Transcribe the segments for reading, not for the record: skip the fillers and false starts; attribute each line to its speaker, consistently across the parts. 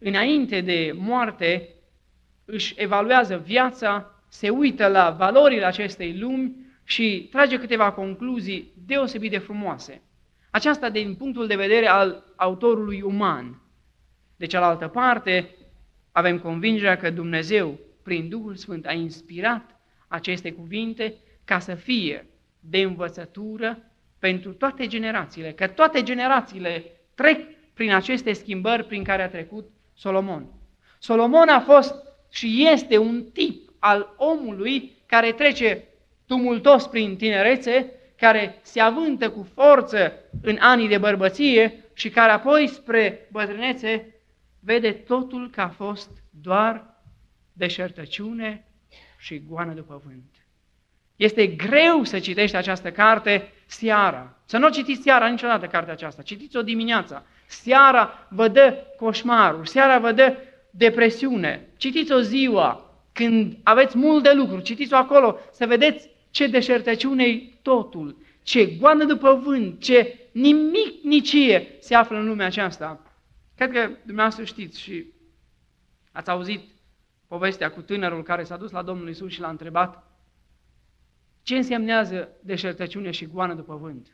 Speaker 1: înainte de moarte, își evaluează viața, se uită la valorile acestei lumi și trage câteva concluzii deosebit de frumoase. Aceasta din punctul de vedere al autorului uman. De cealaltă parte, avem convingerea că Dumnezeu, prin Duhul Sfânt, a inspirat aceste cuvinte ca să fie de învățătură pentru toate generațiile, că toate generațiile trec prin aceste schimbări prin care a trecut Solomon. Solomon a fost și este un tip al omului care trece tumultos prin tinerețe, care se avântă cu forță în anii de bărbăție și care apoi spre bătrânețe vede totul că a fost doar deșertăciune și goană după vânt. Este greu să citești această carte seara. Să nu o citiți seara niciodată cartea aceasta. Citiți-o dimineața. Seara vă dă coșmarul, seara vă dă depresiune. Citiți-o ziua, când aveți mult de lucru, citiți-o acolo să vedeți ce deșertăciune-i totul, ce goană după vânt, ce nimic nicie se află în lumea aceasta. Cred că dumneavoastră știți și ați auzit povestea cu tânărul care s-a dus la Domnul Iisus și l-a întrebat ce însemnează deșertăciune și goană după vânt.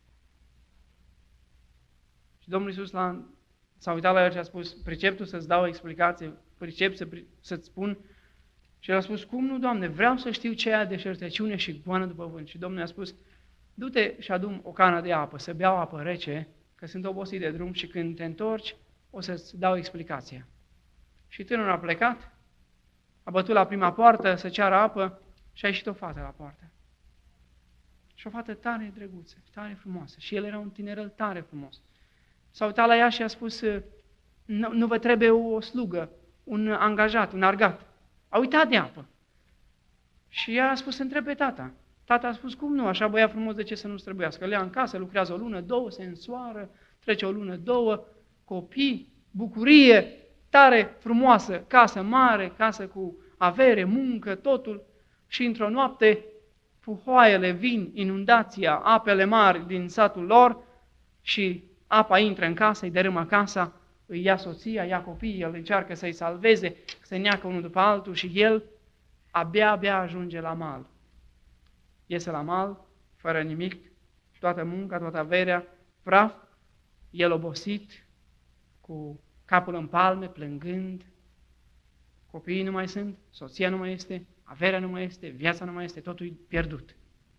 Speaker 1: Și Domnul Iisus s-a uitat la el și a spus, pricep tu să-ți dau o explicație, pricep să-ți spun. Și el a spus, cum nu, Doamne, vreau să știu ce e deșertăciune și goană după vânt. Și Domnul i-a spus, du-te și adu-mi o cană de apă, să beau apă rece, că sunt obosit de drum și când te întorci o să-ți dau explicația. Și tânărul a plecat, a bătut la prima poartă să ceară apă și a ieșit o fată la poartă. Și o fată tare drăguță, tare frumoasă. Și el era un tinerel tare frumos. S-a uitat la ea și a spus, nu vă trebuie o slugă, un angajat, un argat. A uitat de apă. Și ea a spus, întreb pe tata. Tata a spus, cum nu, așa băiat frumos, de ce să nu-ți trebuiască? Le ia în casă, lucrează o lună, două, se însoară, trece o lună, două, copii, bucurie, tare frumoasă, casă mare, casă cu avere, muncă, totul. Și într-o noapte, puhoaiele vin, inundația, apele mari din satul lor și apa intră în casă, îi dărâmă casa, îi ia soția, ia copiii, el încearcă să-i salveze, să neacă unul după altul și el abia ajunge la mal. Iese la mal, fără nimic, toată munca, toată averea, praf, el obosit, cu capul în palme, plângând, copiii nu mai sunt, soția nu mai este, averea nu mai este, viața nu mai este, totul e pierdut.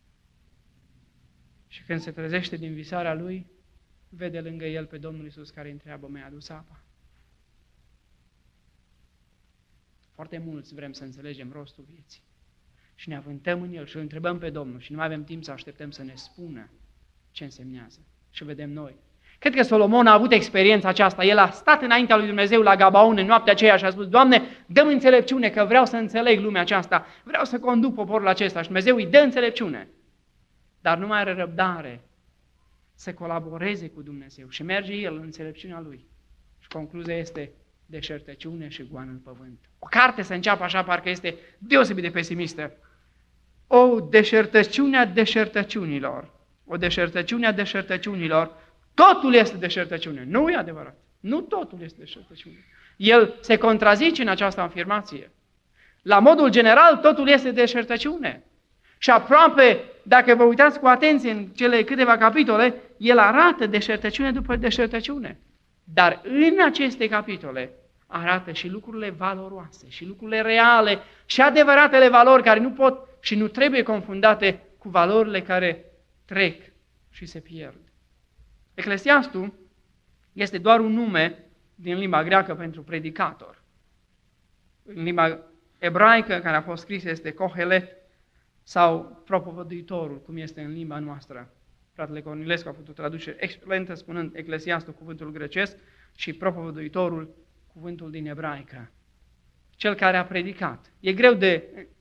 Speaker 1: Și când se trezește din visarea lui, vede lângă el pe Domnul Iisus care îi întreabă, mi-ai adus apa? Foarte mulți vrem să înțelegem rostul vieții. Și ne avântăm în el și îl întrebăm pe Domnul și nu mai avem timp să așteptăm să ne spună ce însemnează. Și vedem noi. Cred că Solomon a avut experiența aceasta. El a stat înaintea lui Dumnezeu la Gabaon în noaptea aceea și a spus, Doamne, dă-mi înțelepciune că vreau să înțeleg lumea aceasta, vreau să conduc poporul acesta. Și Dumnezeu îi dă înțelepciune. Dar nu mai are răbdare să colaboreze cu Dumnezeu și merge el în înțelepciunea lui. Și concluzia este deșertăciune și goană în pământ. O carte să înceapă așa, parcă este deosebit de pesimistă. O deșertăciune a deșertăciunilor. O deșertăciune a deșertăciunilor. Totul este deșertăciune. Nu e adevărat. Nu totul este deșertăciune. El se contrazice în această afirmație. La modul general, totul este deșertăciune. Și aproape, dacă vă uitați cu atenție în cele câteva capitole, el arată deșertăciune după deșertăciune. Dar în aceste capitole arată și lucrurile valoroase, și lucrurile reale, și adevăratele valori care nu pot și nu trebuie confundate cu valorile care trec și se pierd. Eclesiastul este doar un nume din limba greacă pentru predicator. În limba ebraică care a fost scrisă este Cohelet sau propovăduitorul, cum este în limba noastră. Fratele Cornilescu a făcut o traducere excelentă spunând Eclesiastul cuvântul grecesc și propovăduitorul cuvântul din ebraică. Cel care a predicat. E greu de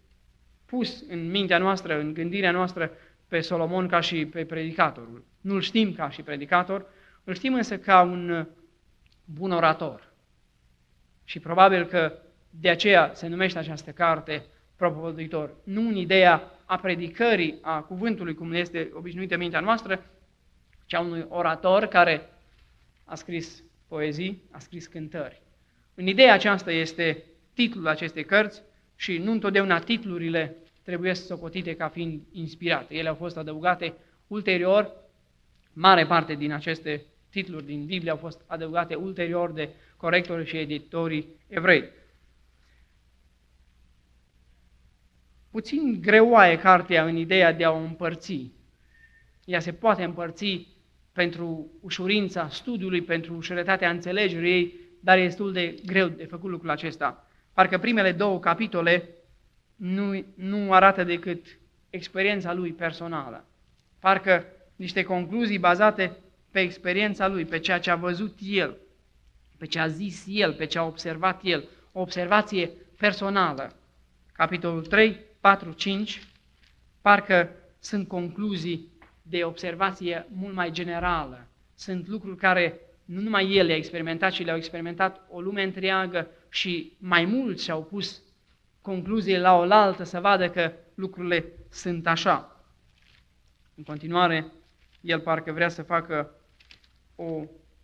Speaker 1: pus în mintea noastră, în gândirea noastră pe Solomon ca și pe predicatorul. Nu-l știm ca și predicator, îl știm însă ca un bun orator. Și probabil că de aceea se numește această carte propovăduitor. Nu în ideea a predicării, a cuvântului, cum este obișnuită mintea noastră, ci a unui orator care a scris poezii, a scris cântări. În ideea aceasta este titlul acestei cărți și nu întotdeauna titlurile trebuie socotite ca fiind inspirate. Ele au fost adăugate ulterior, mare parte din aceste titluri din Biblie au fost adăugate ulterior de corectorii și editorii evrei. Puțin greoaie cartea în ideea de a o împărți. Ea se poate împărți pentru ușurința studiului, pentru ușurătatea înțelegerii ei, dar e destul de greu de făcut lucrul acesta. Parcă primele 2 capitole nu arată decât experiența lui personală. Parcă niște concluzii bazate pe experiența lui, pe ceea ce a văzut el, pe ce a zis el, pe ce a observat el, o observație personală. Capitolul 3, 4, 5, parcă sunt concluzii de observație mult mai generală. Sunt lucruri care nu numai el le-a experimentat, ci le-au experimentat o lume întreagă și mai mulți și-au pus concluziile la oaltă să vadă că lucrurile sunt așa. În continuare, el parcă vrea să facă o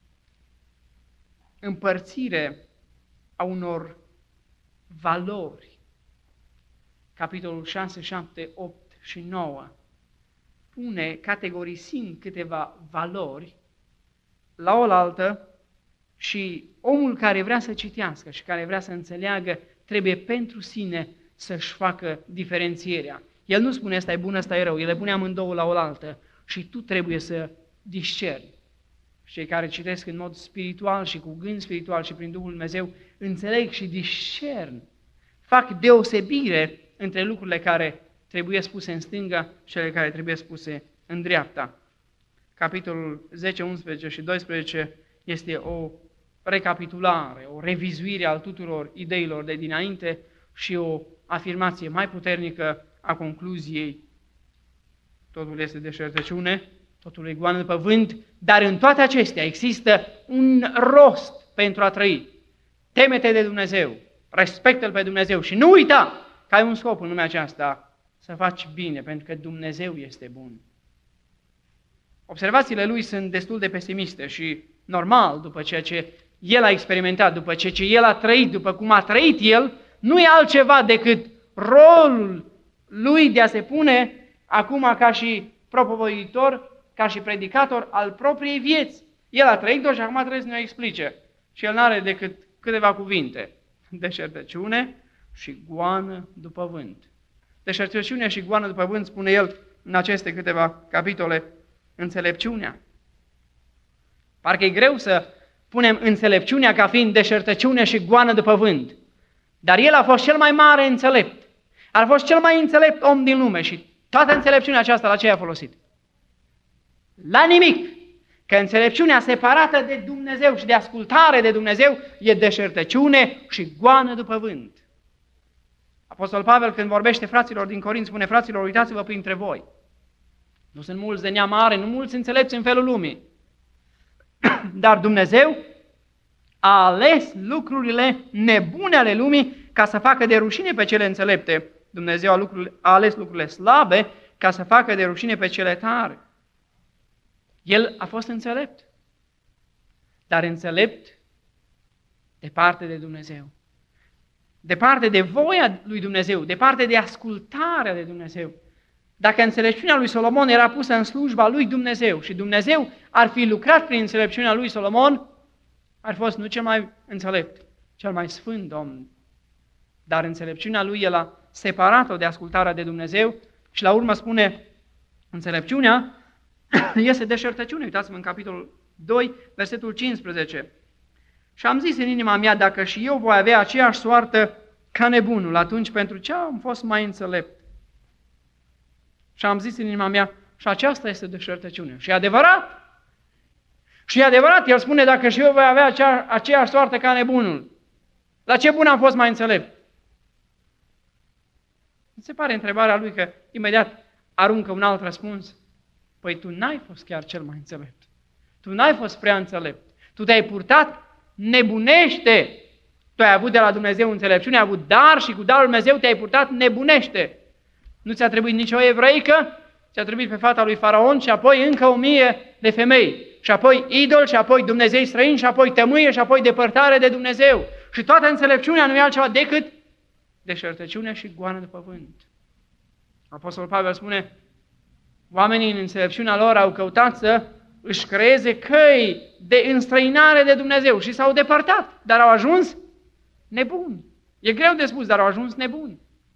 Speaker 1: împărțire a unor valori. Capitolul 6, 7, 8 și 9 pune, categorisind câteva valori la oaltă și omul care vrea să citească și care vrea să înțeleagă trebuie pentru sine să-și facă diferențierea. El nu spune ăsta e bun, ăsta e rău, el le pune amândouă la oaltă și tu trebuie să discerni. Cei care citesc în mod spiritual și cu gând spiritual și prin Duhul Dumnezeu înțeleg și discern, fac deosebire între lucrurile care trebuie spuse în stânga și cele care trebuie spuse în dreapta. Capitolul 10, 11 și 12 este o recapitulare, o revizuire al tuturor ideilor de dinainte și o afirmație mai puternică a concluziei. Totul este deșertăciune, totul e goană după vânt, dar în toate acestea există un rost pentru a trăi. Teme-te de Dumnezeu, respectă-L pe Dumnezeu și nu uita că ai un scop în lumea aceasta, să faci bine, pentru că Dumnezeu este bun. Observațiile lui sunt destul de pesimiste și normal, după ceea ce el a experimentat, după ceea ce el a trăit, după cum a trăit el, nu e altceva decât rolul lui de a se pune acum ca și propovăduitor, ca și predicator al propriei vieți. El a trăit-o și acum trebuie să ne o explice. Și el n-are decât câteva cuvinte. Deșertăciune și goană după vânt. Deșertăciune și goană după vânt, spune el în aceste câteva capitole, înțelepciunea. Parcă e greu să punem înțelepciunea ca fiind deșertăciune și goană după vânt. Dar el a fost cel mai mare înțelept. A fost cel mai înțelept om din lume și toată înțelepciunea aceasta la ce a folosit? La nimic. Că înțelepciunea separată de Dumnezeu și de ascultare de Dumnezeu e deșertăciune și goană după vânt. Apostol Pavel, când vorbește fraților din Corint, spune, fraților, uitați-vă printre voi. Nu sunt mulți de neam mare, nu mulți înțelepți în felul lumii. Dar Dumnezeu a ales lucrurile nebune ale lumii ca să facă de rușine pe cele înțelepte. Dumnezeu a ales lucrurile slabe ca să facă de rușine pe cele tare. El a fost înțelept, dar înțelept departe de Dumnezeu. Departe de voia lui Dumnezeu, departe de ascultarea de Dumnezeu. Dacă înțelepciunea lui Solomon era pusă în slujba lui Dumnezeu și Dumnezeu ar fi lucrat prin înțelepciunea lui Solomon, ar fi fost nu cel mai înțelept, cel mai sfânt om. Dar înțelepciunea lui el a separat-o de ascultarea de Dumnezeu și la urmă spune, înțelepciunea este deșertăciune. Uitați-vă în capitolul 2, versetul 15. Și am zis în inima mea, dacă și eu voi avea aceeași soartă ca nebunul, atunci pentru ce am fost mai înțelept? Și am zis în inima mea, și aceasta este deșertăciune. Și e adevărat. Și e adevărat, el spune, dacă și eu voi avea aceeași soartă ca nebunul, la ce bun am fost mai înțelept? Mi se pare întrebarea lui că imediat aruncă un alt răspuns. Păi tu n-ai fost chiar cel mai înțelept. Tu n-ai fost prea înțelept. Tu te-ai purtat nebunește. Tu ai avut de la Dumnezeu înțelepciune, ai avut dar și cu darul Dumnezeu te-ai purtat nebunește. Nu ți-a trebuit nicio evreică, ți-a trebuit pe fata lui Faraon și apoi încă 1000 de femei. Și apoi idol, și apoi Dumnezei străini, și apoi tămâie, și apoi depărtare de Dumnezeu. Și toată înțelepciunea nu e altceva decât deșertăciune și goană după vânt. Apostolul Pavel spune, oamenii în înțelepciunea lor au căutat să își creeze căi de înstrăinare de Dumnezeu și s-au depărtat, dar au ajuns nebuni. E greu de spus, dar au ajuns nebuni.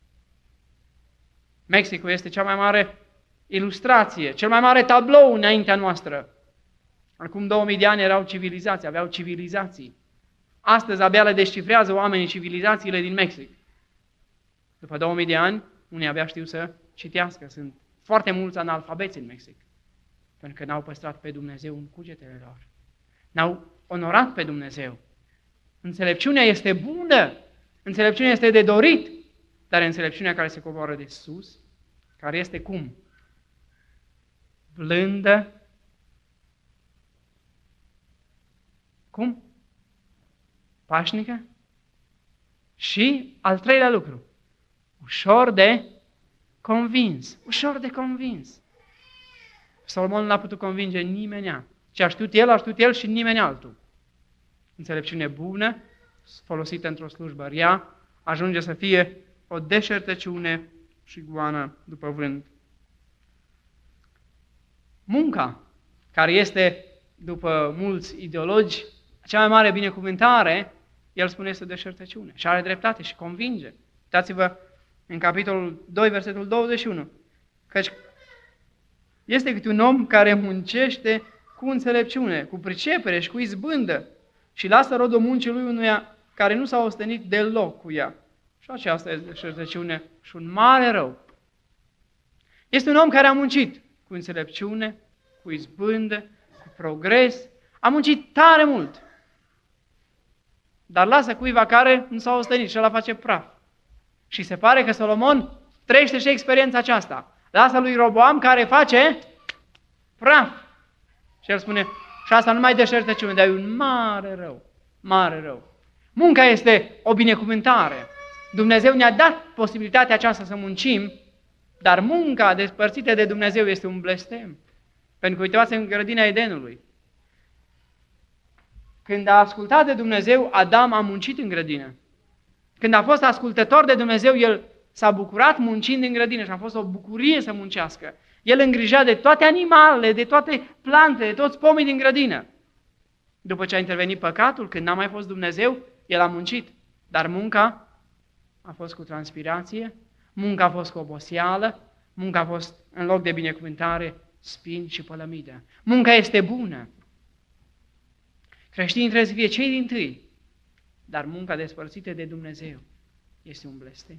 Speaker 1: Mexicul este cea mai mare ilustrație, cel mai mare tablou înaintea noastră. Acum 2000 de ani erau civilizații, aveau civilizații. Astăzi abia le descifrează oamenii civilizațiile din Mexic. După 2000 de ani, unii abia știu să citească. Sunt foarte mulți analfabeți în Mexic, pentru că n-au păstrat pe Dumnezeu în cugetele lor. N-au onorat pe Dumnezeu. Înțelepciunea este bună, înțelepciunea este de dorit, dar înțelepciunea care se coboară de sus, care este cum? Blândă. Cum? Pașnică. Și al treilea lucru, ușor de convins. Ușor de convins. Solomon nu l-a putut convinge nimeni. Ce a știut el și nimeni altul. Înțelepciune bună, folosită într-o slujbă rea, ajunge să fie o deșertăciune și goană după vânt. Munca, care este, după mulți ideologi, cea mai mare binecuvântare, el spune este deșertăciune și are dreptate și convinge. Uitați-vă în capitolul 2, versetul 21, căci este câte un om care muncește cu înțelepciune, cu pricepere și cu izbândă și lasă rodul muncii lui unuia care nu s-a ostenit deloc cu ea. Și aceasta este deșertăciune și un mare rău. Este un om care a muncit cu înțelepciune, cu izbândă, cu progres, a muncit tare mult, dar lasă cuiva care nu s-a ostenit și ăla face praf. Și se pare că Solomon trăiește și experiența aceasta. Lasă lui Roboam care face praf. Și el spune, și asta nu mai deșertăciune, dar e un mare rău. Mare rău. Munca este o binecuvântare. Dumnezeu ne-a dat posibilitatea aceasta să muncim, dar munca despărțită de Dumnezeu este un blestem. Pentru că uitați în grădina Edenului. Când a ascultat de Dumnezeu, Adam a muncit în grădină. Când a fost ascultător de Dumnezeu, el s-a bucurat muncind în grădină și a fost o bucurie să muncească. El îngrija de toate animalele, de toate plantele, de toți pomii din grădină. După ce a intervenit păcatul, când n-a mai fost Dumnezeu, el a muncit. Dar munca a fost cu transpirație, munca a fost cu oboseală, munca a fost, în loc de binecuvântare, spini și pălămidă. Munca este bună. Creștinii trebuie să fie cei dintâi, dar munca despărțită de Dumnezeu este un blestem.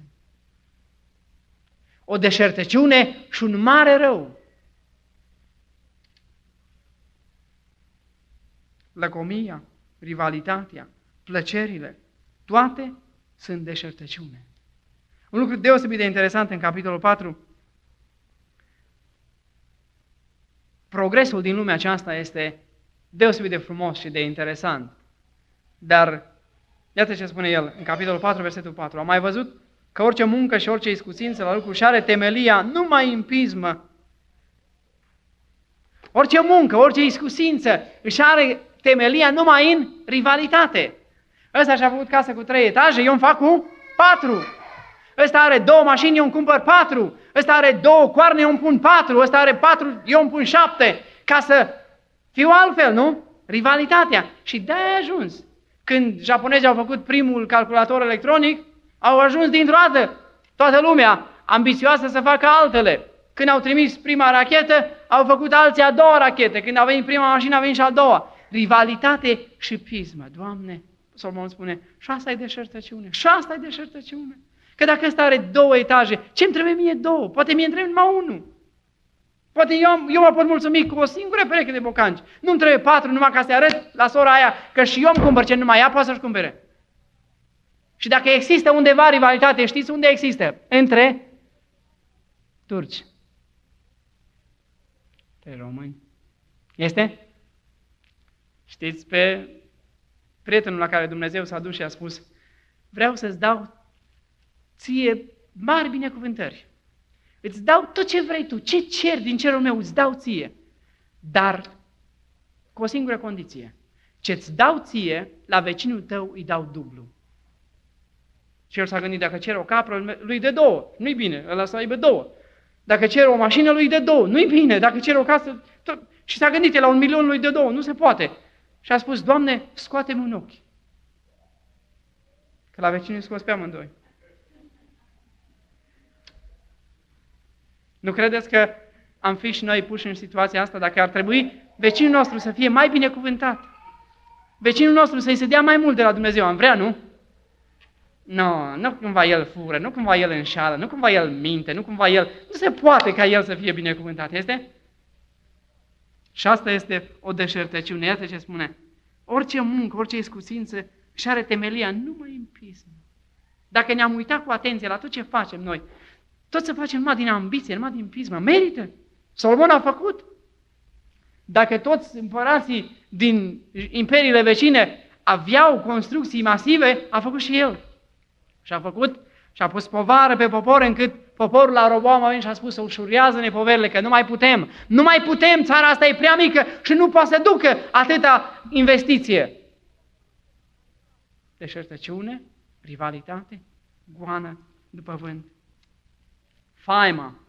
Speaker 1: O deșertăciune și un mare rău. Lăcomia, rivalitatea, plăcerile, toate sunt deșertăciune. Un lucru deosebit de interesant în capitolul 4, progresul din lumea aceasta este deosebit de frumos și de interesant. Dar, iată ce spune el în capitolul 4, versetul 4. Am mai văzut că orice muncă și orice iscusință la lucru și are temelia numai în pismă. Orice muncă, orice iscusință își are temelia numai în rivalitate. Ăsta și-a făcut casă cu 3 etaje, eu îmi fac cu 4. Ăsta are 2 mașini, eu îmi cumpăr 4. Ăsta are 2 coarne, eu îmi pun 4. Ăsta are 4, eu îmi pun 7. Ca să fiu altfel, nu? Rivalitatea. Și de-aia a ajuns. Când japonezii au făcut primul calculator electronic, au ajuns dintr-o dată toată lumea ambițioasă să facă altele. Când au trimis prima rachetă, au făcut alții a doua rachetă. Când a venit prima mașină, a venit și a doua. Rivalitate și pismă. Doamne, Solomon spune, și asta e deșertăciune. Și asta e deșertăciune. Că dacă ăsta are 2 etaje, ce-mi trebuie mie 2? Poate mie îmi trebuie numai 1. Poate eu mă pot mulțumi cu o singură pereche de bocanci. Nu-mi trebuie 4 numai ca să arăt la sora aia că și eu îmi cumpăr ce numai ea poate să-și cumpere. Și dacă există undeva rivalitate, știți unde există? Între turci. Între români. Este? Știți pe prietenul la care Dumnezeu s-a dus și a spus, vreau să-ți dau ție mari binecuvântări. Îți dau tot ce vrei tu, ce ceri din cerul meu îți dau ție, dar cu o singură condiție. Ce-ți dau ție, la vecinul tău îi dau dublu. Și el s-a gândit, dacă cer o capră, lui de 2. Nu-i bine, ăla să aibă 2. Dacă cer o mașină, lui de 2. Nu-i bine, dacă cer o casă... Tot... Și s-a gândit, la 1.000.000 lui de 2. Nu se poate. Și a spus, Doamne, scoate-mi un ochi. Că la vecinul scos pe amândoi. Nu credeți că am fi și noi puși în situația asta dacă ar trebui vecinul nostru să fie mai binecuvântat? Vecinul nostru să-i se dea mai mult de la Dumnezeu. Am vrea, nu? Nu cumva el fură, nu cumva el înșală, nu cumva el minte, nu cumva el... Nu se poate ca el să fie binecuvântat, este? Și asta este o deșertăciune. Iată ce spune. Orice muncă, orice iscusință și are temelia numai în pismă. Dacă ne-am uitat cu atenție la tot ce facem noi, tot să facem numai din ambiție, numai din pismă, merită. Solomon a făcut. Dacă toți împărații din imperiile vecine aveau construcții masive, a făcut și el. Și a făcut și a pus povară pe popor încât poporul la Roboam a venit și a spus, ușurează-ne poverile, că nu mai putem. Nu mai putem, țara asta e prea mică și nu poate să ducă atâta investiție. Deșertăciune, rivalitate, goană după vânt. Faima,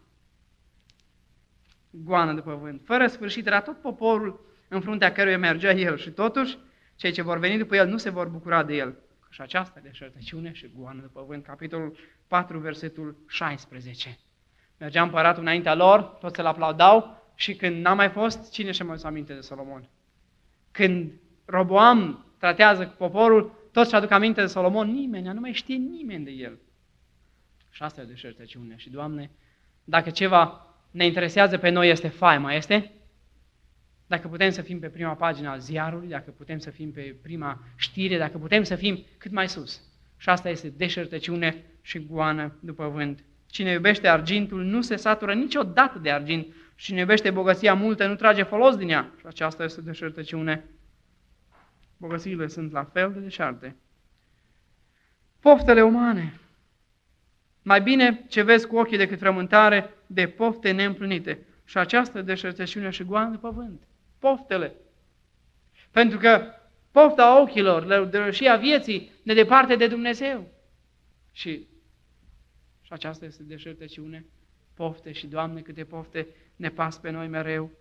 Speaker 1: goană după vânt. Fără sfârșit era tot poporul în fruntea căruia mergea el și totuși cei ce vor veni după el nu se vor bucura de el. Și aceasta deșertăciune și goană după vânt. Capitolul 4, versetul 16. Mergea împăratul înaintea lor, toți îl aplaudau și când n-a mai fost, cine și-a mai adus aminte de Solomon? Când Roboam tratează cu poporul, toți și-aduc aminte de Solomon, nimeni, nu mai știe nimeni de el. Și asta e deșertăciune. Și, Doamne, dacă ceva ne interesează pe noi este faima, este? Dacă putem să fim pe prima pagină a ziarului, dacă putem să fim pe prima știre, dacă putem să fim cât mai sus. Și asta este deșertăciune și goană după vânt. Cine iubește argintul nu se satură niciodată de argint și cine iubește bogăția multă nu trage folos din ea. Și aceasta este deșertăciune. Bogățiile sunt la fel de deșarte. Poftele umane. Mai bine ce vezi cu ochii decât frământare de pofte neîmplinite. Și această deșertăciune și goană după vânt. Poftele. Pentru că pofta ochilor, de a vieții, ne departe de Dumnezeu. Și aceasta este deșertăciune. Pofte și, Doamne, câte pofte ne pas pe noi mereu.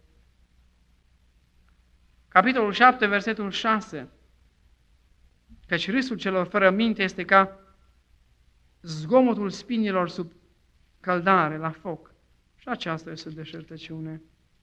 Speaker 1: Capitolul 7, versetul 6. Căci râsul celor fără minte este ca zgomotul spinilor sub căldare, la foc. Și aceasta este deșertăciune.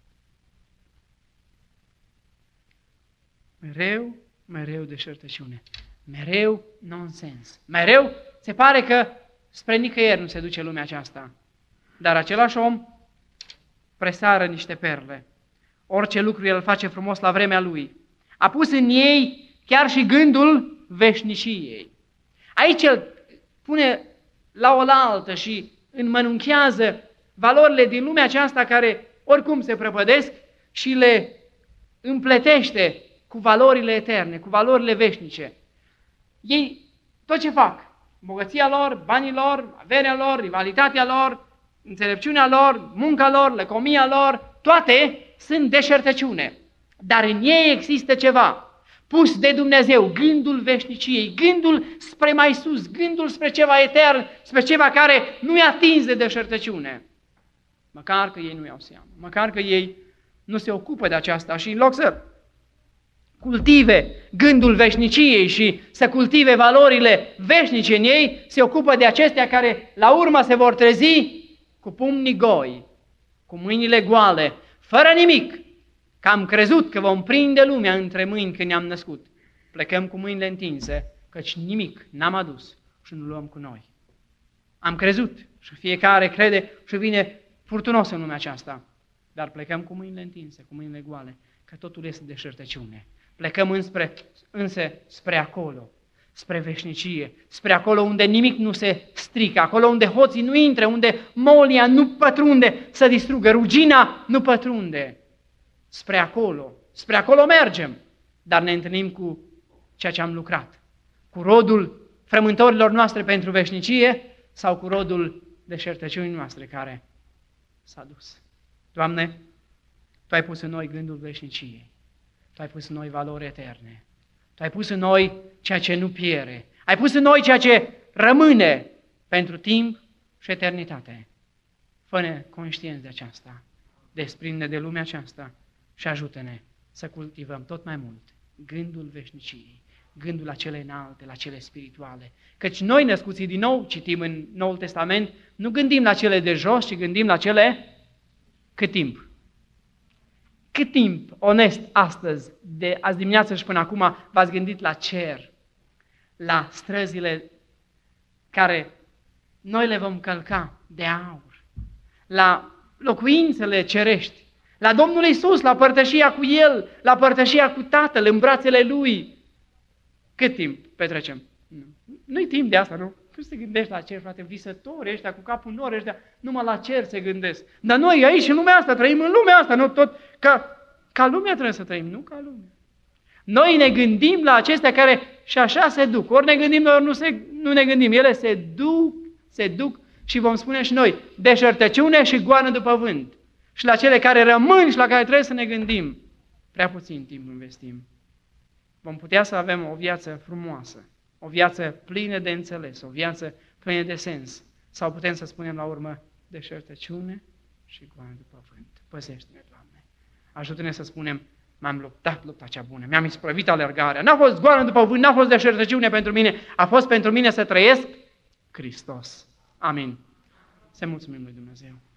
Speaker 1: Mereu deșertăciune. Mereu nonsens. Mereu se pare că spre nicăieri nu se duce lumea aceasta. Dar același om presară niște perle. Orice lucru el face frumos la vremea lui. A pus în ei chiar și gândul veșniciei. Aici el pune la oaltă și înmănunchează valorile din lumea aceasta care oricum se prăpădesc și le împletește cu valorile eterne, cu valorile veșnice. Ei, tot ce fac, bogăția lor, banii lor, averea lor, rivalitatea lor, înțelepciunea lor, munca lor, lăcomia lor, toate sunt deșertăciune. Dar în ei există ceva pus de Dumnezeu, gândul veșniciei, gândul spre mai sus, gândul spre ceva etern, spre ceva care nu e atins de deșertăciune. Măcar că ei nu iau seama, măcar că ei nu se ocupă de aceasta și în loc să cultive gândul veșniciei și să cultive valorile veșnice în ei, se ocupă de acestea care la urmă se vor trezi cu pumnii goi, cu mâinile goale, fără nimic, că am crezut că vom prinde lumea între mâini când ne-am născut. Plecăm cu mâinile întinse, căci nimic n-am adus și nu luăm cu noi. Am crezut și fiecare crede și vine furtunos în lumea aceasta, dar plecăm cu mâinile întinse, cu mâinile goale, că totul este deșertăciune. Plecăm însă spre acolo, spre veșnicie, spre acolo unde nimic nu se strică, acolo unde hoții nu intră, unde molia nu pătrunde să distrugă, rugina nu pătrunde. Spre acolo mergem, dar ne întâlnim cu ceea ce am lucrat, cu rodul frământărilor noastre pentru veșnicie sau cu rodul deșertăciunii noastre care s-a dus. Doamne, Tu ai pus în noi gândul veșniciei, Tu ai pus în noi valori eterne, Tu ai pus în noi ceea ce nu piere, ai pus în noi ceea ce rămâne pentru timp și eternitate. Fă-ne conștienți de aceasta, desprinde de lumea aceasta și ajută-ne să cultivăm tot mai mult gândul veșniciei, gândul la cele înalte, la cele spirituale. Căci noi, născuții din nou, citim în Noul Testament, nu gândim la cele de jos, ci gândim la cele cât timp. Cât timp, onest, astăzi, de azi dimineață și până acum, v-ați gândit la cer, la străzile care noi le vom călca de aur, la locuințele cerești, la Domnul Iisus, la părtășia cu El, la părtășia cu Tatăl, în brațele Lui. Cât timp petrecem? Nu-i timp de asta, nu? Tu te gândești la cer, frate, visători ăștia cu capul nor ăștia, numai la cer se gândesc. Dar noi aici, în lumea asta, trăim în lumea asta, nu tot ca lumea trebuie să trăim, nu ca lumea. Noi ne gândim la acestea care și așa se duc. Ori ne gândim, ori nu ne gândim. Ele se duc și vom spune și noi, deșertăciune și goană după vânt. Și la cele care rămân și la care trebuie să ne gândim, prea puțin timp investim. Vom putea să avem o viață frumoasă, o viață plină de înțeles, o viață plină de sens. Sau putem să spunem la urmă, deșertăciune și goană după vânt. Păzește-ne, Doamne. Ajută-ne să spunem, m-am luptat lupta cea bună, mi-am isprăvit alergarea. N-a fost goană după vânt, n-a fost deșertăciune pentru mine, a fost pentru mine să trăiesc Hristos. Amin. Să mulțumim lui Dumnezeu.